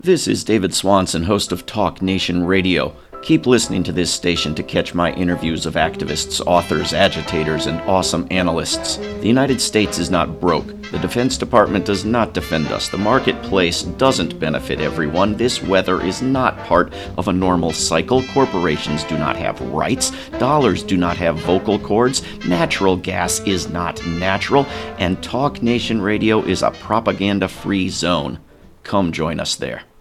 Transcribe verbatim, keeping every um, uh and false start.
This is David Swanson, host of Talk Nation Radio. Keep listening to this station to catch my interviews of activists, authors, agitators, and awesome analysts. The United States is not broke. The Defense Department does not defend us. The marketplace doesn't benefit everyone. This weather is not part of a normal cycle. Corporations do not have rights. Dollars do not have vocal cords. Natural gas is not natural. And Talk Nation Radio is a propaganda-free zone. Come join us there.